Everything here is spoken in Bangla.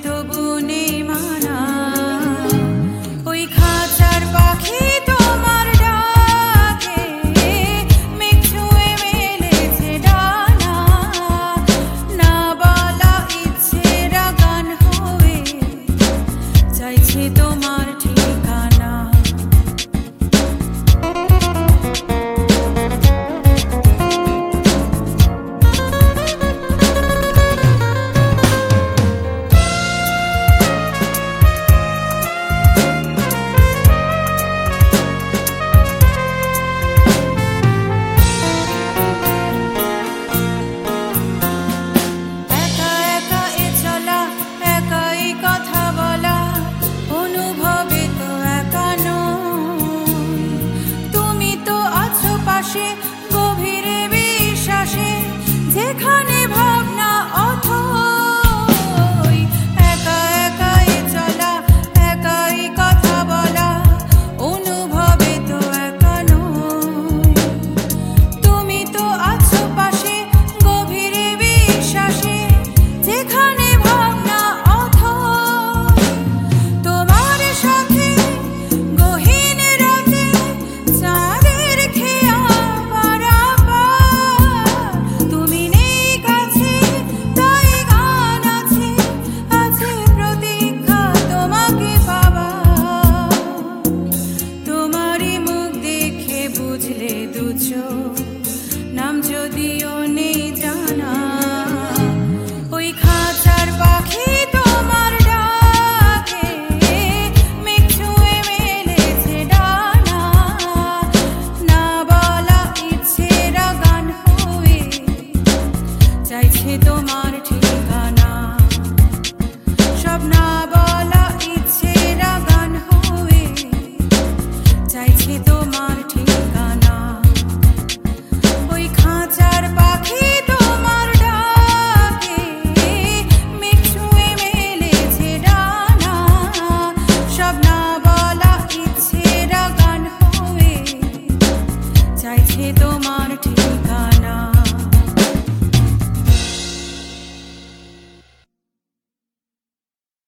তবু নেই মানা ওই খাঁচার পাখি তোমার ডাকে মেঘ ছুঁয়ে মেলেছে ডানা না বলা ইচ্ছেরা গান হয়ে চাইছে তোমার ঠিকানা গভীরে বিশ্বাসে যেখানে ভাবনা অথই একা একাই চলা একাই কথা বলা অনুভবে তো একা নই তুমি তো আছো পাশে গভীরে বিশ্বাসে যেখানে ভাবনা অথই তোমার সাথে গহীন রাতে চাঁদের খেয়া বুঝলে দুচো নাম যদিও নেই জানা ওই খাঁচার পাখি তোমার ডাকে মেঘ ছুঁয়ে মেলেছে ডানা না বলা ইচ্ছেরা গান হয়ে চাইছে তোমার ঠিকানা সব না বলা ইচ্ছেরা গান হয়ে চাইছে তোমার ঠিকানা ওই খাঁচার পাখি তোমার ডাকে মেঘ ছুঁয়ে মেলেছে ডানা সব না বলা ইচ্ছেরা গান হয়ে চাইছে তোমার ঠিকানা